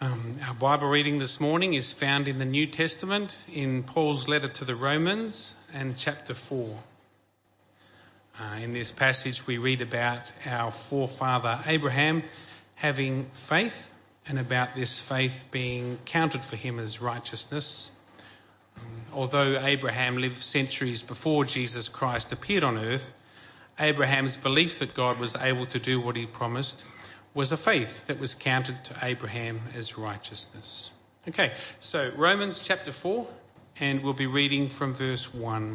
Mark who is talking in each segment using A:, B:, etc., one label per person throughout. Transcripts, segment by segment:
A: Our Bible reading this morning is found in the New Testament in Paul's letter to the Romans and chapter 4. In this passage we read about our forefather Abraham having faith and about this faith being counted for him as righteousness. Although Abraham lived centuries before Jesus Christ appeared on earth, Abraham's belief that God was able to do what he promised was a faith that was counted to Abraham as righteousness. Okay, so Romans chapter 4, and we'll be reading from verse 1.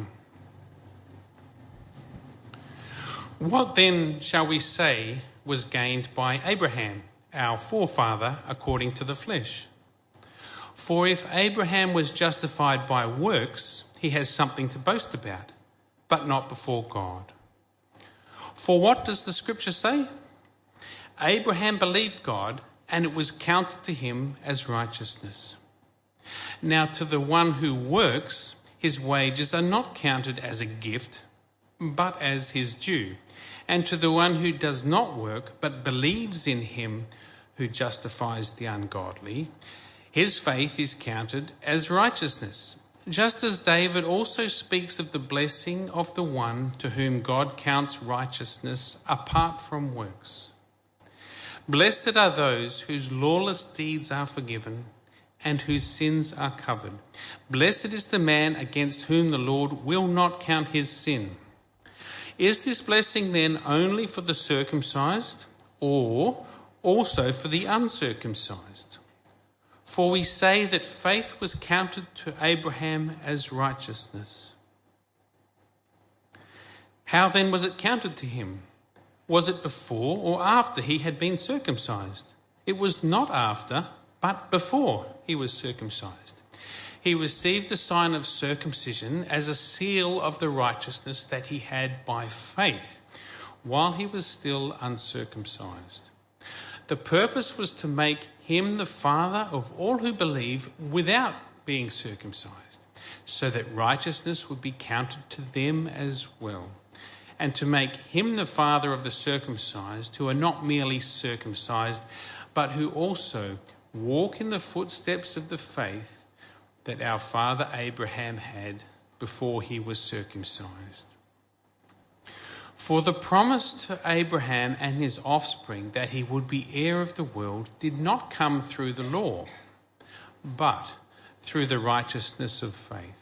A: What then shall we say was gained by Abraham, our forefather, according to the flesh? For if Abraham was justified by works, he has something to boast about, but not before God. For what does the scripture say? Abraham believed God, and it was counted to him as righteousness. Now to the one who works, his wages are not counted as a gift, but as his due. And to the one who does not work, but believes in him who justifies the ungodly, his faith is counted as righteousness. Just as David also speaks of the blessing of the one to whom God counts righteousness apart from works. Blessed are those whose lawless deeds are forgiven and whose sins are covered. Blessed is the man against whom the Lord will not count his sin. Is this blessing then only for the circumcised or also for the uncircumcised? For we say that faith was counted to Abraham as righteousness. How then was it counted to him? Was it before or after he had been circumcised? It was not after, but before he was circumcised. He received the sign of circumcision as a seal of the righteousness that he had by faith, while he was still uncircumcised. The purpose was to make him the father of all who believe without being circumcised, so that righteousness would be counted to them as well, and to make him the father of the circumcised who are not merely circumcised, but who also walk in the footsteps of the faith that our father Abraham had before he was circumcised. For the promise to Abraham and his offspring that he would be heir of the world did not come through the law, but through the righteousness of faith.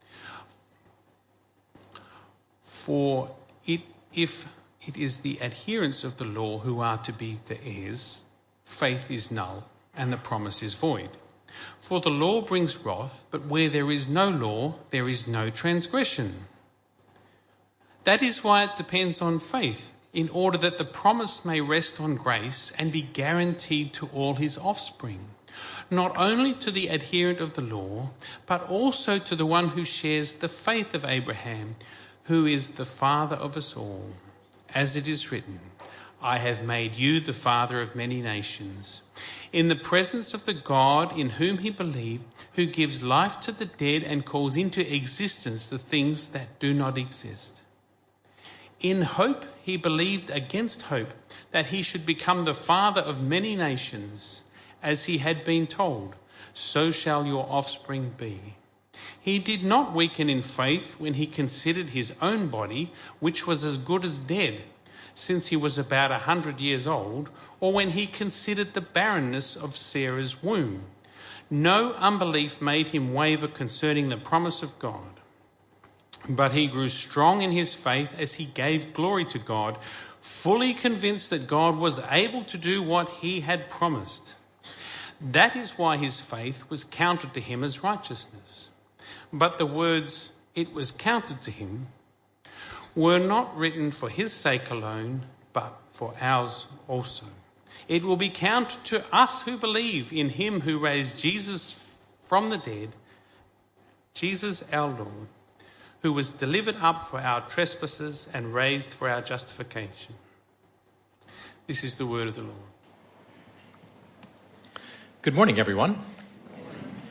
A: For if it is the adherents of the law who are to be the heirs, faith is null and the promise is void. For the law brings wrath, but where there is no law, there is no transgression. That is why it depends on faith, in order that the promise may rest on grace and be guaranteed to all his offspring, not only to the adherent of the law, but also to the one who shares the faith of Abraham, who is the father of us all. As it is written, I have made you the father of many nations, in the presence of the God in whom he believed, who gives life to the dead and calls into existence the things that do not exist. In hope he believed against hope that he should become the father of many nations, as he had been told, so shall your offspring be. He did not weaken in faith when he considered his own body, which was as good as dead, since he was about 100 years old, or when he considered the barrenness of Sarah's womb. No unbelief made him waver concerning the promise of God. But he grew strong in his faith as he gave glory to God, fully convinced that God was able to do what he had promised. That is why his faith was counted to him as righteousness. But the words, it was counted to him, were not written for his sake alone, but for ours also. It will be counted to us who believe in him who raised Jesus from the dead, Jesus our Lord, who was delivered up for our trespasses and raised for our justification. This is the word of the Lord.
B: Good morning, everyone.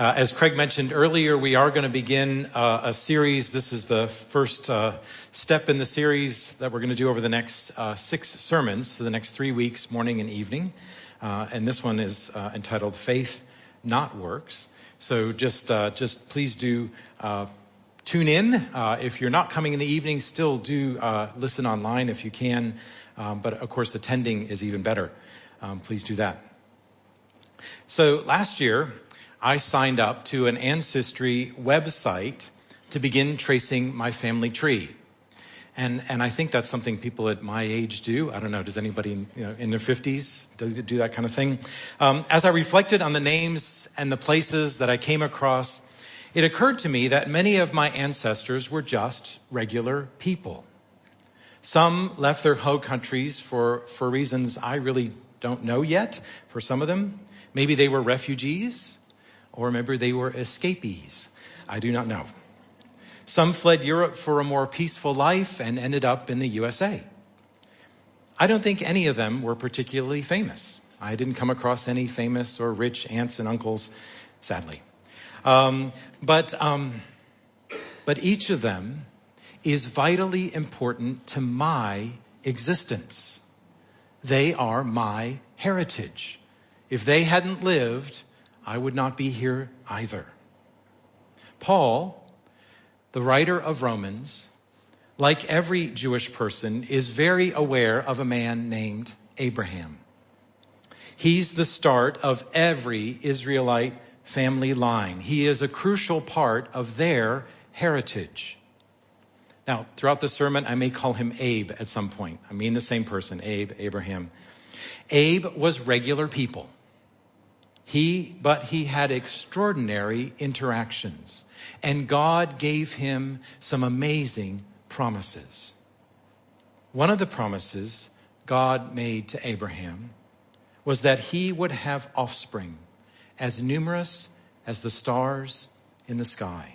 B: As Craig mentioned earlier, we are going to begin a series. This is the first step in the series that we're going to do over the next 6 sermons, so the next 3 weeks, morning and evening. And this one is entitled Faith, Not Works. So just please do tune in. If you're not coming in the evening, still do listen online if you can. But of course, attending is even better. Please do that. So last year, I signed up to an ancestry website to begin tracing my family tree. And I think that's something people at my age do. I don't know, does anybody in their 50s do that kind of thing? As I reflected on the names and the places that I came across, it occurred to me that many of my ancestors were just regular people. Some left their home countries for reasons I really don't know yet for some of them. Maybe they were refugees. Or maybe they were escapees. I do not know. Some fled Europe for a more peaceful life and ended up in the USA. I don't think any of them were particularly famous. I didn't come across any famous or rich aunts and uncles, sadly. But each of them is vitally important to my existence. They are my heritage. If they hadn't lived, I would not be here either. Paul, the writer of Romans, like every Jewish person, is very aware of a man named Abraham. He's the start of every Israelite family line. He is a crucial part of their heritage. Now, throughout the sermon, I may call him Abe at some point. I mean the same person, Abe, Abraham. Abe was regular people. But he had extraordinary interactions, and God gave him some amazing promises. One of the promises God made to Abraham was that he would have offspring as numerous as the stars in the sky.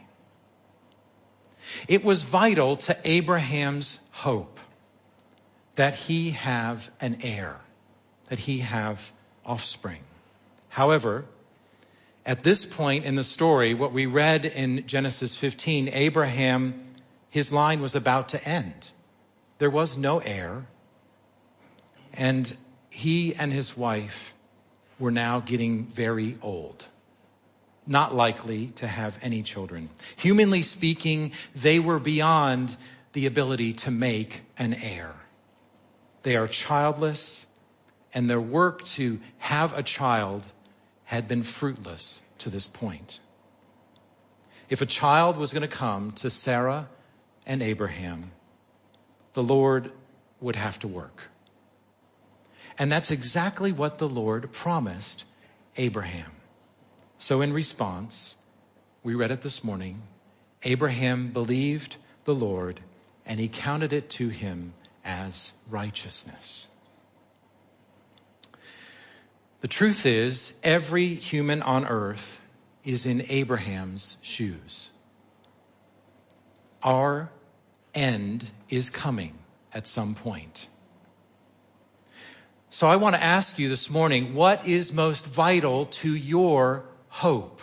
B: It was vital to Abraham's hope that he have an heir, that he have offspring. However, at this point in the story, what we read in Genesis 15, Abraham, his line was about to end. There was no heir. And he and his wife were now getting very old, not likely to have any children. Humanly speaking, they were beyond the ability to make an heir. They are childless, and their work to have a child had been fruitless to this point. If a child was going to come to Sarah and Abraham, the Lord would have to work. And that's exactly what the Lord promised Abraham. So in response, we read it this morning, Abraham believed the Lord, and he counted it to him as righteousness. The truth is, every human on earth is in Abraham's shoes. Our end is coming at some point. So I want to ask you this morning, what is most vital to your hope?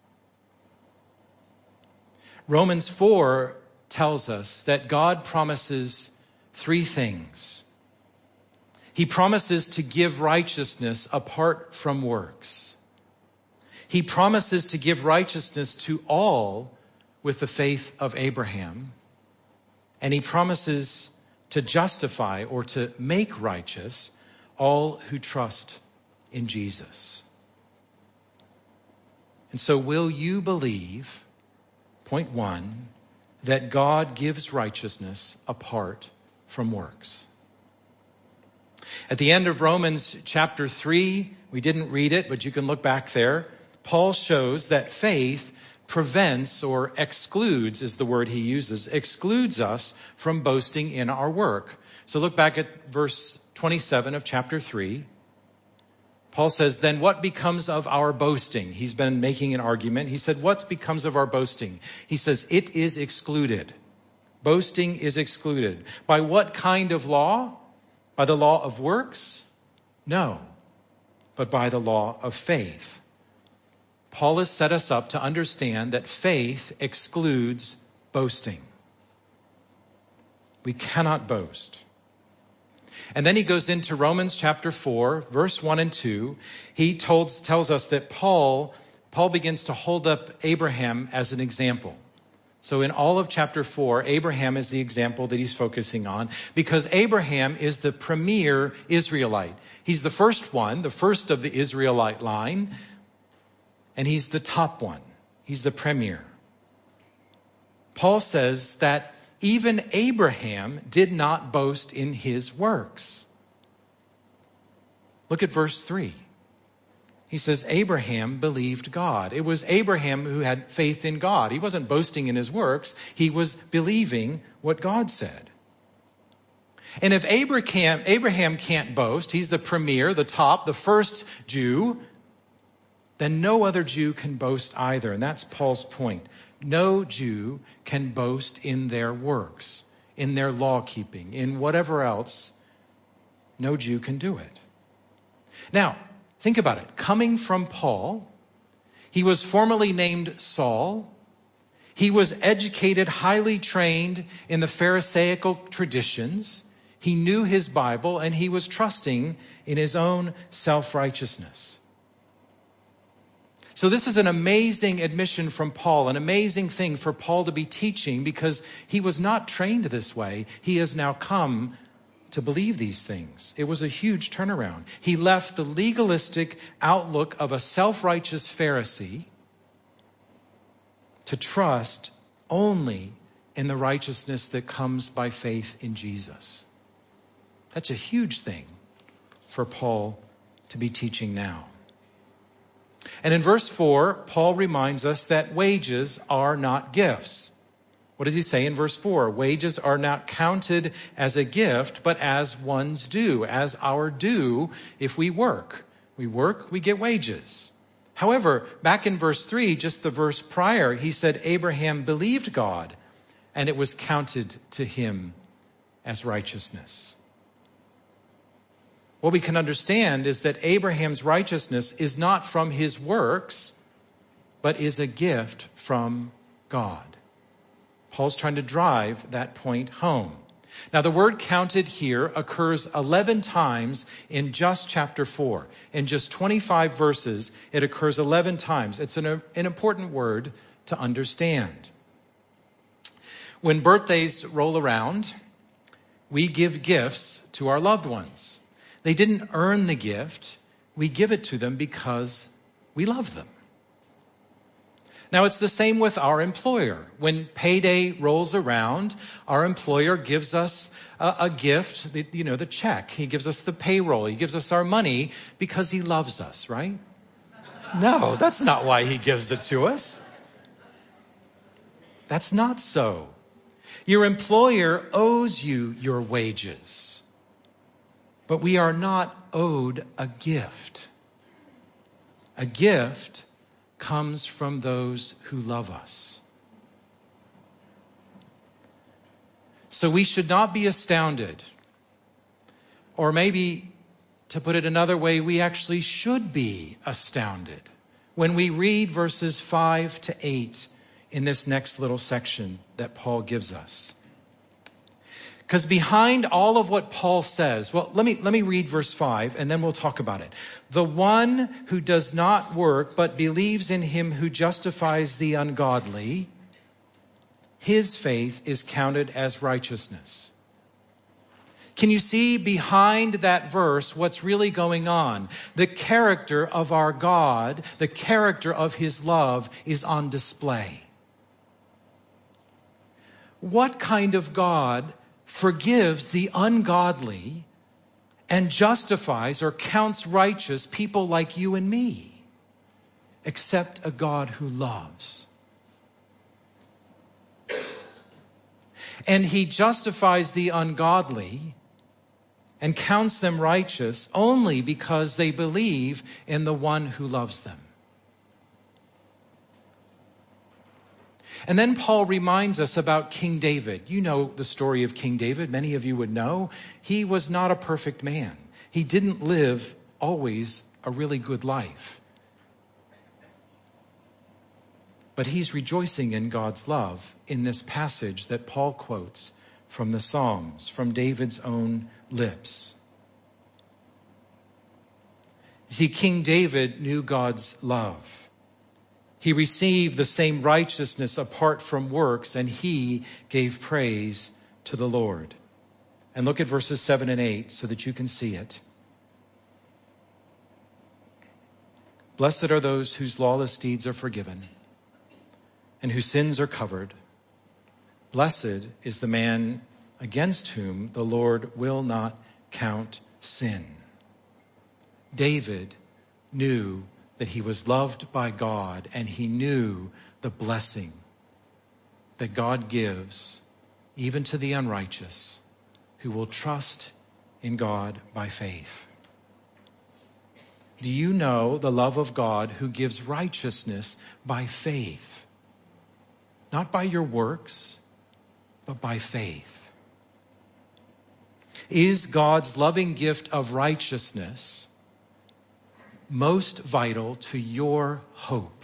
B: Romans 4 tells us that God promises 3 things. He promises to give righteousness apart from works. He promises to give righteousness to all with the faith of Abraham. And he promises to justify or to make righteous all who trust in Jesus. And so will you believe, point 1, that God gives righteousness apart from works? At the end of Romans chapter 3, we didn't read it, but you can look back there. Paul shows that faith prevents or excludes, is the word he uses, excludes us from boasting in our work. So look back at verse 27 of chapter 3. Paul says, then what becomes of our boasting? He's been making an argument. He said, what becomes of our boasting? He says, it is excluded. Boasting is excluded. By what kind of law? By the law of works? No, but by the law of faith. Paul has set us up to understand that faith excludes boasting. We cannot boast. And then he goes into Romans chapter 4, verse 1 and 2. He tells us that Paul begins to hold up Abraham as an example. So in all of chapter 4, Abraham is the example that he's focusing on because Abraham is the premier Israelite. He's the first one, the first of the Israelite line, and he's the top one. He's the premier. Paul says that even Abraham did not boast in his works. Look at verse 3. He says, Abraham believed God. It was Abraham who had faith in God. He wasn't boasting in his works. He was believing what God said. And if Abraham can't boast, he's the premier, the top, the first Jew, then no other Jew can boast either. And that's Paul's point. No Jew can boast in their works, in their law keeping, in whatever else. No Jew can do it. Now, think about it. Coming from Paul, he was formerly named Saul. He was educated, highly trained in the Pharisaical traditions. He knew his Bible, and he was trusting in his own self-righteousness. So this is an amazing admission from Paul, an amazing thing for Paul to be teaching because he was not trained this way. He has now come to believe these things. It was a huge turnaround. He left the legalistic outlook of a self-righteous Pharisee to trust only in the righteousness that comes by faith in Jesus. That's a huge thing for Paul to be teaching now. And in verse 4, Paul reminds us that wages are not gifts. What does he say in verse 4? Wages are not counted as a gift, but as one's due, as our due if we work. We work, we get wages. However, back in verse 3, just the verse prior, he said Abraham believed God, and it was counted to him as righteousness. What we can understand is that Abraham's righteousness is not from his works, but is a gift from God. Paul's trying to drive that point home. Now, the word counted here occurs 11 times in just chapter 4. In just 25 verses, it occurs 11 times. It's an important word to understand. When birthdays roll around, we give gifts to our loved ones. They didn't earn the gift. We give it to them because we love them. Now, it's the same with our employer. When payday rolls around, our employer gives us a gift, the check. He gives us the payroll. He gives us our money because he loves us, right? No, that's not why he gives it to us. That's not so. Your employer owes you your wages. But we are not owed a gift. A gift comes from those who love us. So we should not be astounded. Or maybe, to put it another way, we actually should be astounded when we read verses 5 to 8 in this next little section that Paul gives us. Because behind all of what Paul says, well, let me read verse 5 and then we'll talk about it. The one who does not work but believes in him who justifies the ungodly, his faith is counted as righteousness. Can you see behind that verse what's really going on? The character of our God, the character of his love is on display. What kind of God forgives the ungodly and justifies or counts righteous people like you and me, except a God who loves? And he justifies the ungodly and counts them righteous only because they believe in the one who loves them. And then Paul reminds us about King David. You know the story of King David. Many of you would know. He was not a perfect man. He didn't live always a really good life. But he's rejoicing in God's love in this passage that Paul quotes from the Psalms, from David's own lips. See, King David knew God's love. He received the same righteousness apart from works, and he gave praise to the Lord. And look at verses 7 and 8 so that you can see it. Blessed are those whose lawless deeds are forgiven and whose sins are covered. Blessed is the man against whom the Lord will not count sin. David knew that he was loved by God, and he knew the blessing that God gives even to the unrighteous who will trust in God by faith. Do you know the love of God who gives righteousness by faith? Not by your works, but by faith. Is God's loving gift of righteousness most vital to your hope?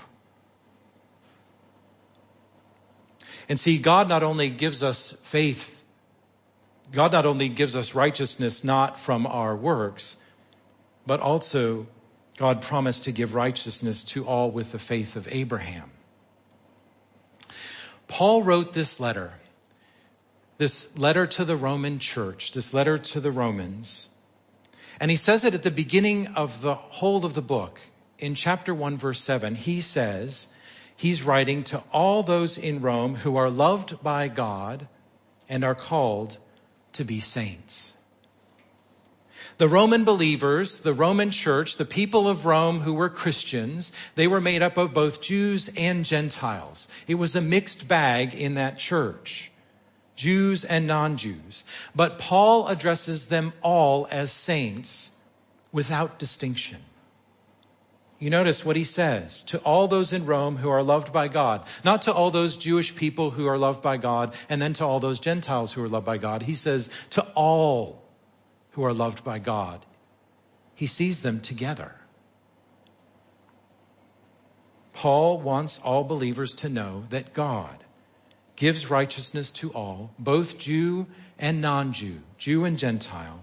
B: And see, God not only gives us faith, God not only gives us righteousness not from our works, but also God promised to give righteousness to all with the faith of Abraham. Paul wrote this letter to the Roman church, this letter to the Romans. And he says it at the beginning of the whole of the book. In chapter 1, verse 7, he says he's writing to all those in Rome who are loved by God and are called to be saints. The Roman believers, the Roman church, the people of Rome who were Christians, they were made up of both Jews and Gentiles. It was a mixed bag in that church, Jews and non-Jews. But Paul addresses them all as saints without distinction. You notice what he says, to all those in Rome who are loved by God, not to all those Jewish people who are loved by God, and then to all those Gentiles who are loved by God. He says to all who are loved by God. He sees them together. Paul wants all believers to know that God gives righteousness to all, both Jew and non-Jew, Jew and Gentile.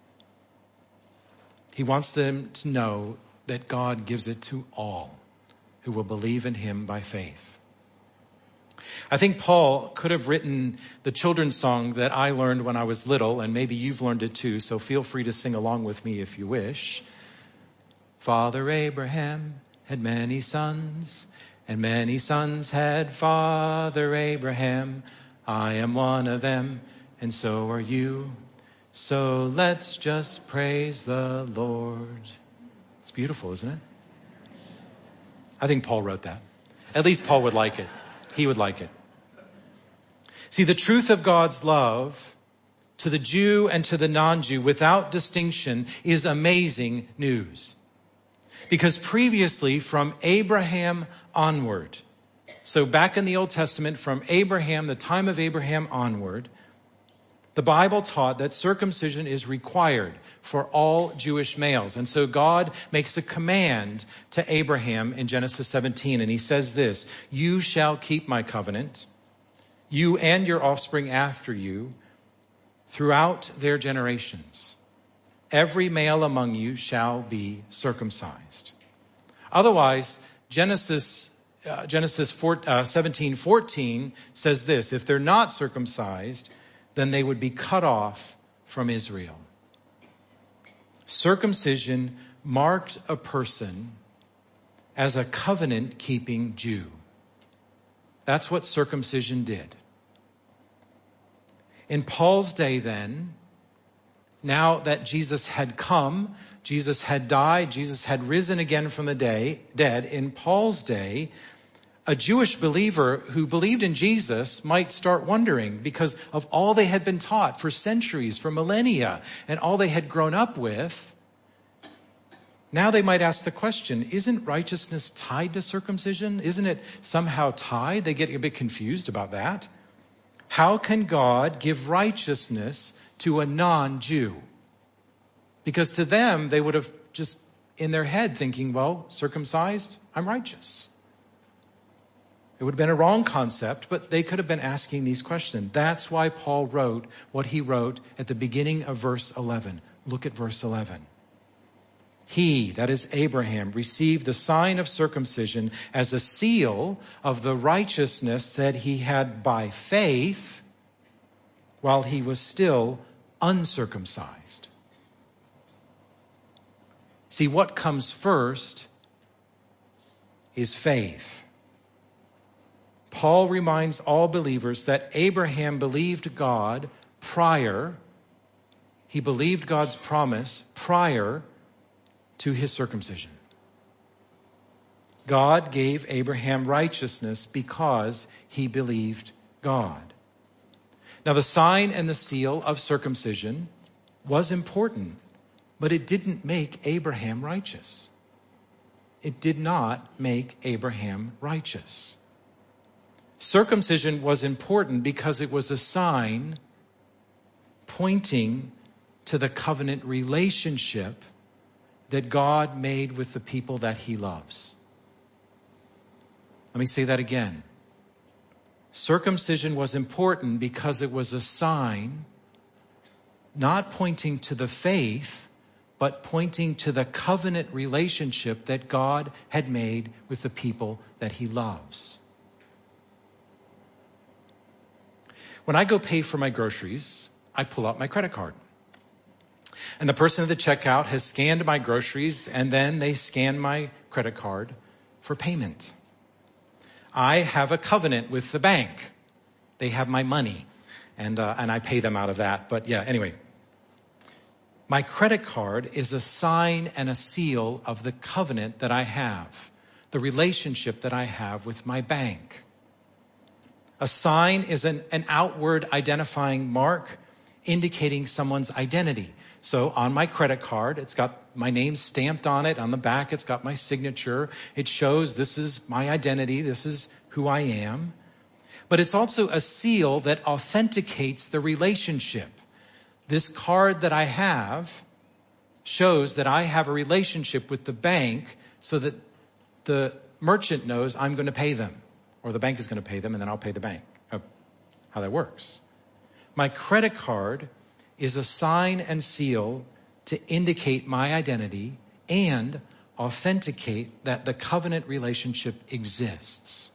B: He wants them to know that God gives it to all who will believe in him by faith. I think Paul could have written the children's song that I learned when I was little, and maybe you've learned it too, so feel free to sing along with me if you wish. Father Abraham had many sons, and many sons had Father Abraham. I am one of them, and so are you. So let's just praise the Lord. It's beautiful, isn't it? I think Paul wrote that. At least Paul would like it. He would like it. See, the truth of God's love to the Jew and to the non-Jew without distinction is amazing news. Because previously, from Abraham onward, so back in the Old Testament, from Abraham, the time of Abraham onward, the Bible taught that circumcision is required for all Jewish males. And so God makes a command to Abraham in Genesis 17. And he says this, you shall keep my covenant, you and your offspring after you, throughout their generations. Every male among you shall be circumcised. Otherwise, Genesis 17:14 says this, if they're not circumcised, then they would be cut off from Israel. Circumcision marked a person as a covenant-keeping Jew. That's what circumcision did. In Paul's day then, now that Jesus had come, Jesus had died, Jesus had risen again from the dead, in Paul's day, a Jewish believer who believed in Jesus might start wondering, because of all they had been taught for centuries, for millennia, and all they had grown up with, now they might ask the question, isn't righteousness tied to circumcision? Isn't it somehow tied? They get a bit confused about that. How can God give righteousness to a non-Jew? Because to them, they would have just in their head thinking, well, circumcised, I'm righteous. It would have been a wrong concept, but they could have been asking these questions. That's why Paul wrote what he wrote at the beginning of verse 11. Look at verse 11. He, that is Abraham, received the sign of circumcision as a seal of the righteousness that he had by faith while he was still uncircumcised. See, what comes first is faith. Paul reminds all believers that Abraham believed God prior. He believed God's promise prior to his circumcision. God gave Abraham righteousness because he believed God. Now, the sign and the seal of circumcision was important, but it didn't make Abraham righteous. It did not make Abraham righteous. Circumcision was important because it was a sign pointing to the covenant relationship that God made with the people that he loves. Let me say that again. Circumcision was important because it was a sign not pointing to the faith, but pointing to the covenant relationship that God had made with the people that he loves. When I go pay for my groceries, I pull out my credit card. And the person at the checkout has scanned my groceries, and then they scan my credit card for payment. I have a covenant with the bank. They have my money, and I pay them out of that. But yeah, anyway. My credit card is a sign and a seal of the covenant that I have, the relationship that I have with my bank. A sign is an outward identifying mark indicating someone's identity. So on my credit card, it's got my name stamped on it. On the back, it's got my signature. It shows this is my identity. This is who I am. But it's also a seal that authenticates the relationship. This card that I have shows that I have a relationship with the bank so that the merchant knows I'm going to pay them, or the bank is going to pay them, and then I'll pay the bank. How that works. My credit card is a sign and seal to indicate my identity and authenticate that the covenant relationship exists.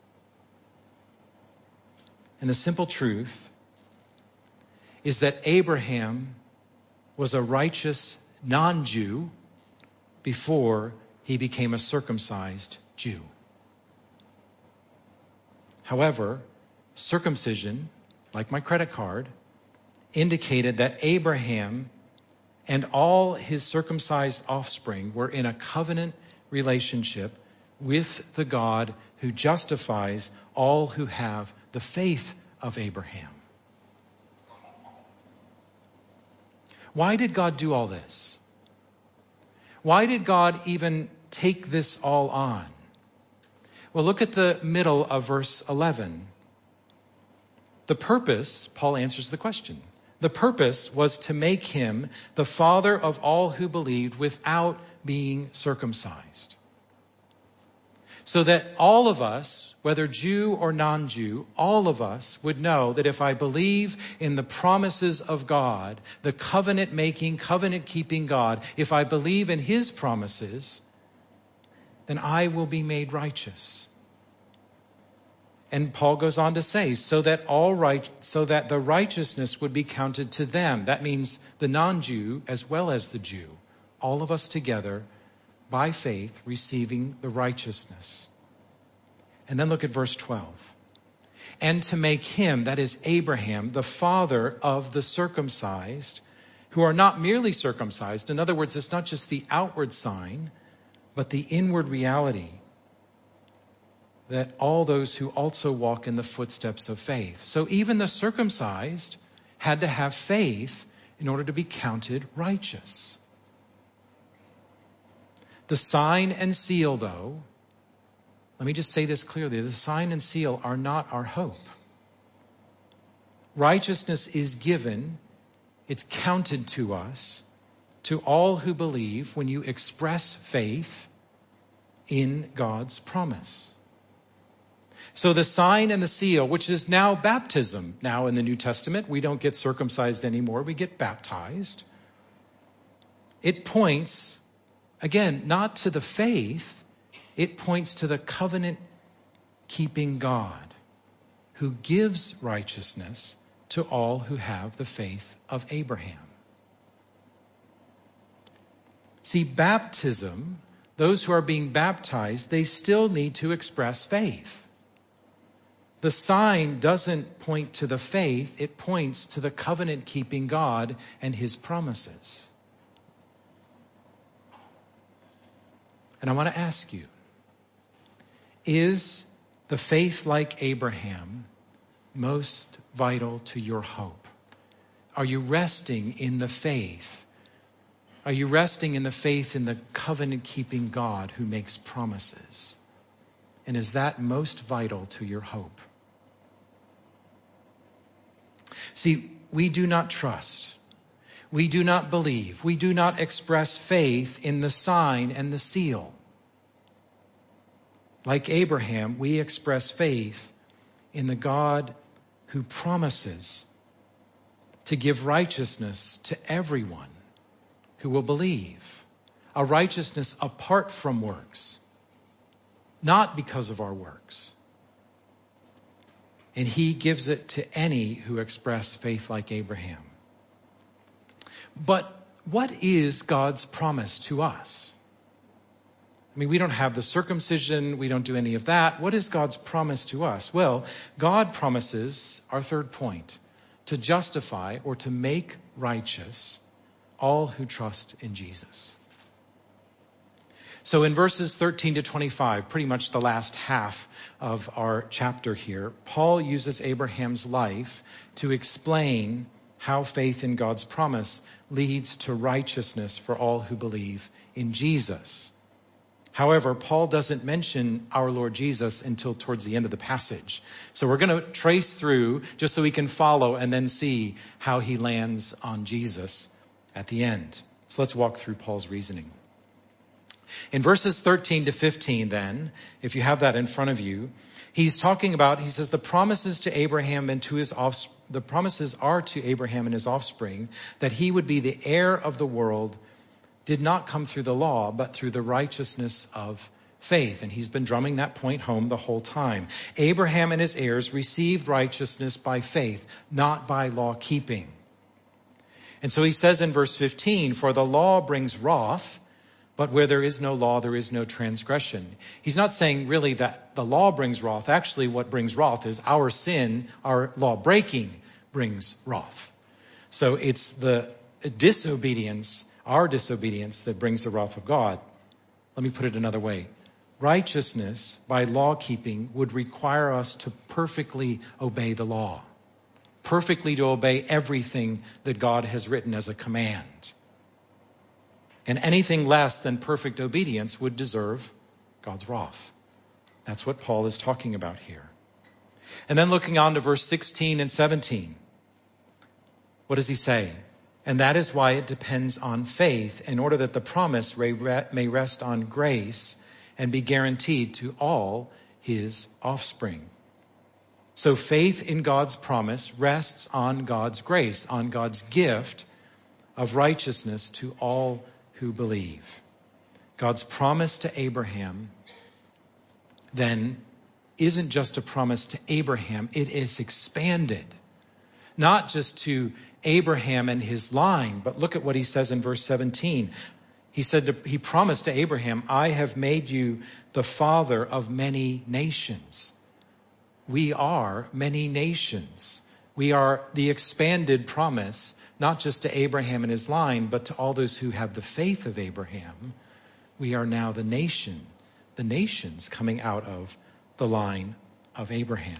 B: And the simple truth is that Abraham was a righteous non-Jew before he became a circumcised Jew. However, circumcision, like my credit card, indicated that Abraham and all his circumcised offspring were in a covenant relationship with the God who justifies all who have the faith of Abraham. Why did God do all this? Why did God even take this all on? Well, look at the middle of verse 11. The purpose, Paul answers the question. The purpose was to make him the father of all who believed without being circumcised. So that all of us, whether Jew or non-Jew, all of us would know that if I believe in the promises of God, the covenant-making, covenant-keeping God, if I believe in his promises, then I will be made righteous. And Paul goes on to say, so that the righteousness would be counted to them. That means the non-Jew as well as the Jew. All of us together, by faith, receiving the righteousness. And then look at verse 12. And to make him, that is Abraham, the father of the circumcised, who are not merely circumcised. In other words, it's not just the outward sign, but the inward reality that all those who also walk in the footsteps of faith. So even the circumcised had to have faith in order to be counted righteous. The sign and seal, though, let me just say this clearly, the sign and seal are not our hope. Righteousness is given, it's counted to us, to all who believe when you express faith in God's promise. So the sign and the seal, which is now baptism. Now in the New Testament, we don't get circumcised anymore. We get baptized. It points, again, not to the faith. It points to the covenant-keeping God who gives righteousness to all who have the faith of Abraham. See, baptism, those who are being baptized, they still need to express faith. The sign doesn't point to the faith, it points to the covenant-keeping God and his promises. And I want to ask you, is the faith like Abraham most vital to your hope? Are you resting in the faith? Are you resting in the faith in the covenant-keeping God who makes promises? And is that most vital to your hope? See, we do not trust. We do not believe. We do not express faith in the sign and the seal. Like Abraham, we express faith in the God who promises to give righteousness to everyone who will believe. A righteousness apart from works, not because of our works. And he gives it to any who express faith like Abraham. But what is God's promise to us? I mean, we don't have the circumcision. We don't do any of that. What is God's promise to us? Well, God promises, our third point, to justify or to make righteous all who trust in Jesus. So in verses 13 to 25, pretty much the last half of our chapter here, Paul uses Abraham's life to explain how faith in God's promise leads to righteousness for all who believe in Jesus. However, Paul doesn't mention our Lord Jesus until towards the end of the passage. So we're going to trace through just so we can follow and then see how he lands on Jesus at the end. So let's walk through Paul's reasoning. In verses 13 to 15 then, if you have that in front of you, he says the promises to Abraham and to his offspring, the promises are to Abraham and his offspring that he would be the heir of the world did not come through the law, but through the righteousness of faith. And he's been drumming that point home the whole time. Abraham and his heirs received righteousness by faith, not by law keeping. And so he says in verse 15, for the law brings wrath, but where there is no law, there is no transgression. He's not saying really that the law brings wrath. Actually, what brings wrath is our sin, our law breaking brings wrath. So it's the disobedience, our disobedience, that brings the wrath of God. Let me put it another way. Righteousness by law keeping would require us to perfectly obey the law. Perfectly to obey everything that God has written as a command. And anything less than perfect obedience would deserve God's wrath. That's what Paul is talking about here. And then looking on to verse 16 and 17. What does he say? And that is why it depends on faith, in order that the promise may rest on grace and be guaranteed to all his offspring. So faith in God's promise rests on God's grace, on God's gift of righteousness to all who believe. God's promise to Abraham then isn't just a promise to Abraham, it is expanded. Not just to Abraham and his line, but look at what he says in verse 17. He promised to Abraham, I have made you the father of many nations. We are many nations. We are the expanded promise, not just to Abraham and his line, but to all those who have the faith of Abraham. We are now the nations coming out of the line of Abraham.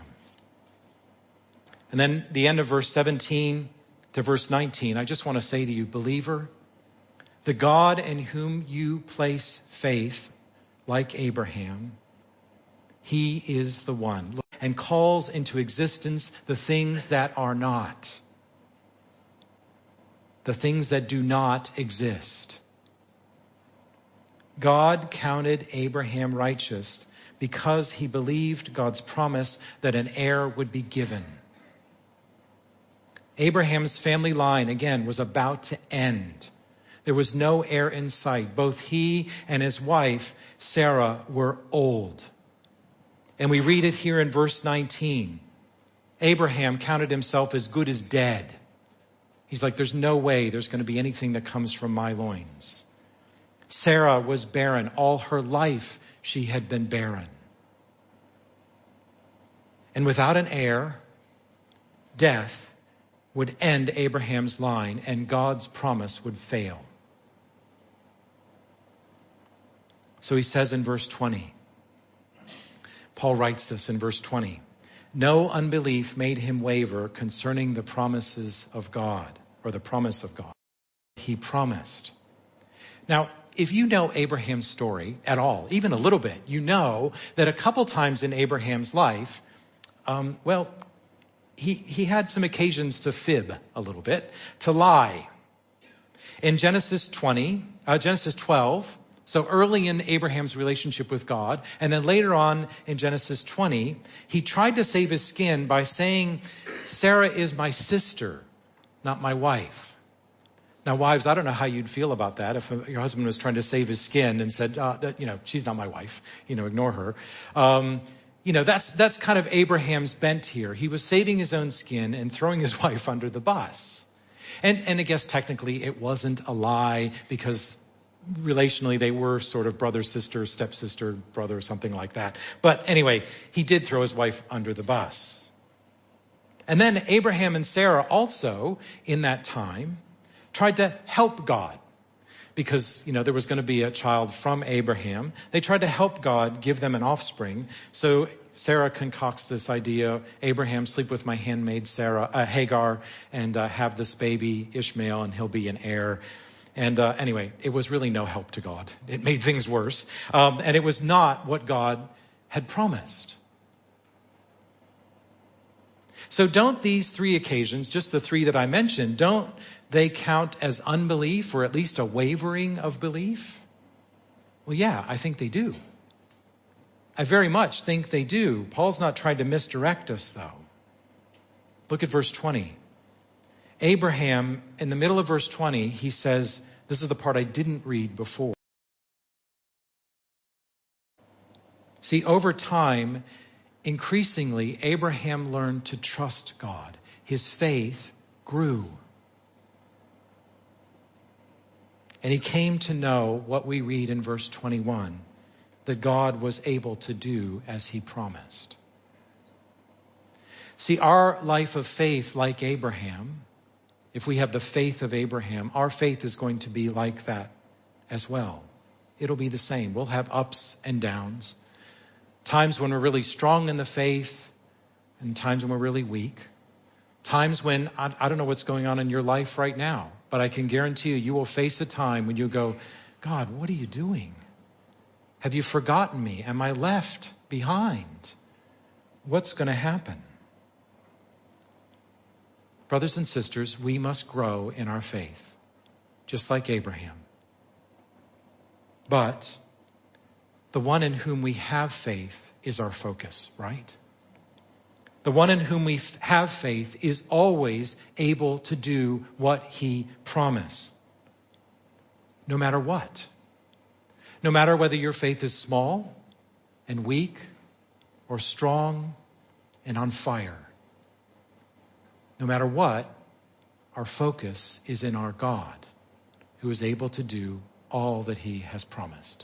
B: And then the end of verse 17 to verse 19, I just want to say to you, believer, the God in whom you place faith, like Abraham, he is the one, and calls into existence the things that are not, the things that do not exist. God counted Abraham righteous because he believed God's promise that an heir would be given. Abraham's family line, again, was about to end. There was no heir in sight. Both he and his wife, Sarah, were old. And we read it here in verse 19. Abraham counted himself as good as dead. He's like, there's no way there's going to be anything that comes from my loins. Sarah was barren. All her life she had been barren. And without an heir, death would end Abraham's line and God's promise would fail. So he says in verse 20, Paul writes this in verse 20, no unbelief made him waver concerning the promises of God, or the promise of God. He promised. Now, if you know Abraham's story at all, even a little bit, you know that a couple times in Abraham's life, he had some occasions to fib a little bit, to lie. In Genesis 12, so early in Abraham's relationship with God, and then later on in Genesis 20, he tried to save his skin by saying, Sarah is my sister, not my wife. Now, wives, I don't know how you'd feel about that if your husband was trying to save his skin and said, she's not my wife, ignore her. That's kind of Abraham's bent here. He was saving his own skin and throwing his wife under the bus. And I guess technically it wasn't a lie because relationally they were sort of brother, sister, stepsister, brother, something like that. But anyway, he did throw his wife under the bus. And then Abraham and Sarah also, in that time, tried to help God because, there was going to be a child from Abraham. They tried to help God give them an offspring. So Sarah concocts this idea, Abraham, sleep with my handmaid Hagar, and have this baby Ishmael, and he'll be an heir. And anyway, it was really no help to God. It made things worse. And it was not what God had promised. So don't these three occasions, just the three that I mentioned, don't they count as unbelief or at least a wavering of belief? Well, yeah, I think they do. I very much think they do. Paul's not trying to misdirect us, though. Look at verse 20. Abraham, in the middle of verse 20, he says, this is the part I didn't read before. See, over time, increasingly, Abraham learned to trust God. His faith grew. And he came to know what we read in verse 21, that God was able to do as he promised. See, our life of faith, like Abraham, if we have the faith of Abraham, our faith is going to be like that as well. It'll be the same. We'll have ups and downs. Times when we're really strong in the faith and times when we're really weak. Times when, I don't know what's going on in your life right now, but I can guarantee you will face a time when you go, God, what are you doing? Have you forgotten me? Am I left behind? What's going to happen? Brothers and sisters, we must grow in our faith, just like Abraham. But the one in whom we have faith is our focus, right? The one in whom we have faith is always able to do what he promised, no matter what. No matter whether your faith is small and weak or strong and on fire. No matter what, our focus is in our God, who is able to do all that he has promised.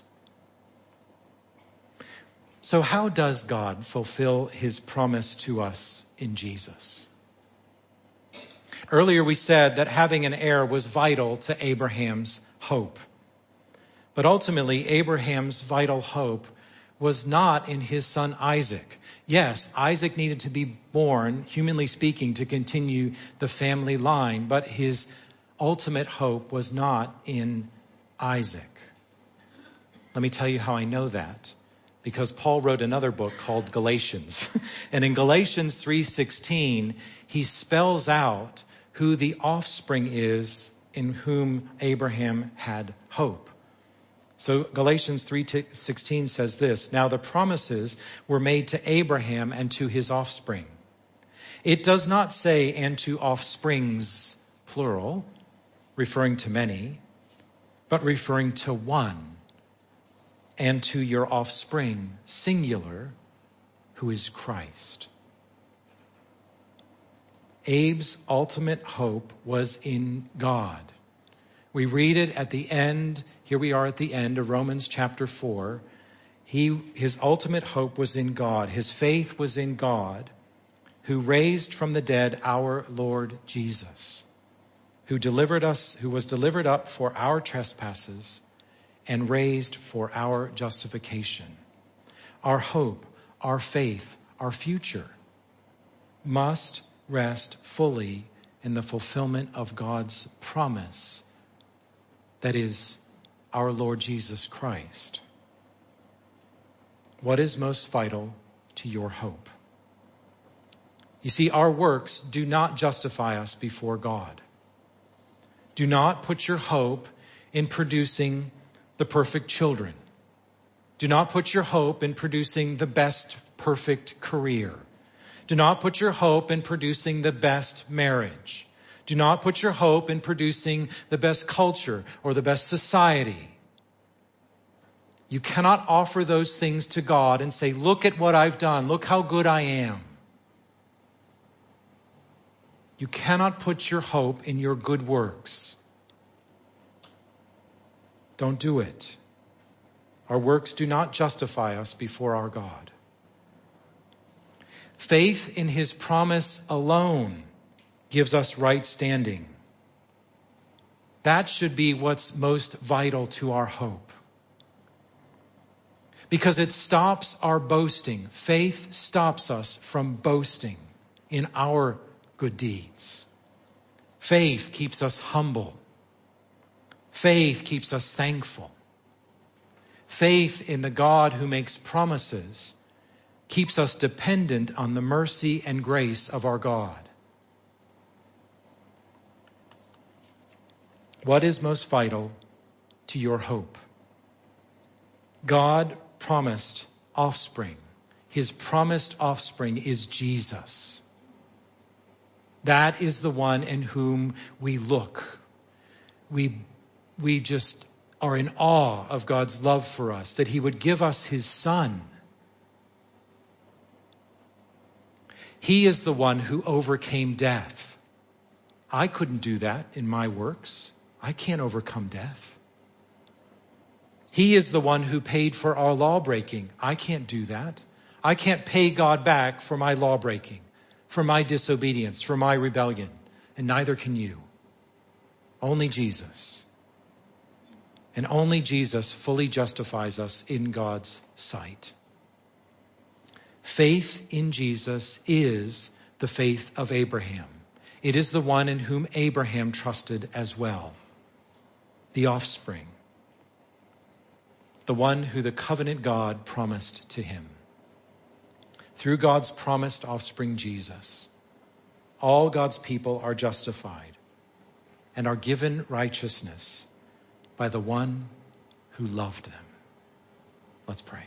B: So how does God fulfill his promise to us in Jesus? Earlier we said that having an heir was vital to Abraham's hope. But ultimately, Abraham's vital hope was not in his son Isaac. Yes, Isaac needed to be born, humanly speaking, to continue the family line, but his ultimate hope was not in Isaac. Let me tell you how I know that. Because Paul wrote another book called Galatians. And in Galatians 3:16, he spells out who the offspring is in whom Abraham had hope. So Galatians 3:16 says this, "Now the promises were made to Abraham and to his offspring." It does not say "and to offsprings," plural, referring to many, but referring to one, "and to your offspring," singular, who is Christ. Abe's ultimate hope was in God. We read it at the end. Here we are at the end of Romans chapter 4. His ultimate hope was in God. His faith was in God, who raised from the dead our Lord Jesus, who was delivered up for our trespasses and raised for our justification. Our hope, our faith, our future must rest fully in the fulfillment of God's promise, that is, our Lord Jesus Christ. What is most vital to your hope? You see, our works do not justify us before God. Do not put your hope in producing the perfect children. Do not put your hope in producing the best perfect career. Do not put your hope in producing the best marriage. Do not put your hope in producing the best culture or the best society. You cannot offer those things to God and say, "Look at what I've done. Look how good I am." You cannot put your hope in your good works. Don't do it. Our works do not justify us before our God. Faith in his promise alone gives us right standing. That should be what's most vital to our hope, because it stops our boasting. Faith stops us from boasting in our good deeds. Faith keeps us humble. Faith keeps us thankful. Faith in the God who makes promises keeps us dependent on the mercy and grace of our God. What is most vital to your hope? God promised offspring. His promised offspring is Jesus. That is the one in whom we look. We just are in awe of God's love for us, that he would give us his Son. He is the one who overcame death. I couldn't do that in my works. I can't overcome death. He is the one who paid for our law breaking. I can't do that. I can't pay God back for my law breaking, for my disobedience, for my rebellion, and neither can you. Only Jesus. And only Jesus fully justifies us in God's sight. Faith in Jesus is the faith of Abraham. It is the one in whom Abraham trusted as well. The offspring. The one who the covenant God promised to him. Through God's promised offspring, Jesus, all God's people are justified and are given righteousness by the one who loved them. Let's pray.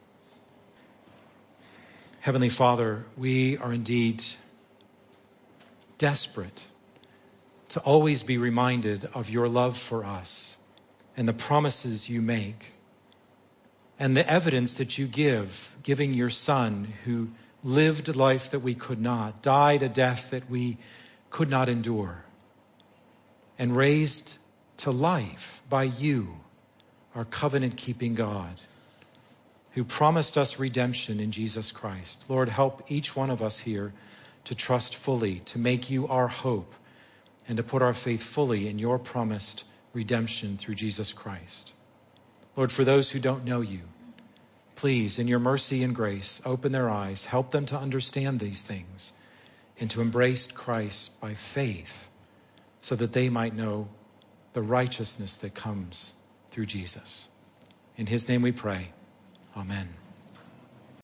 B: Heavenly Father, we are indeed desperate to always be reminded of your love for us and the promises you make and the evidence that you give, giving your Son who lived a life that we could not, died a death that we could not endure, and raised to life by you, our covenant-keeping God, who promised us redemption in Jesus Christ. Lord, help each one of us here to trust fully, to make you our hope, and to put our faith fully in your promised redemption through Jesus Christ. Lord, for those who don't know you, please, in your mercy and grace, open their eyes, help them to understand these things, and to embrace Christ by faith, so that they might know the righteousness that comes through Jesus. In his name we pray. Amen.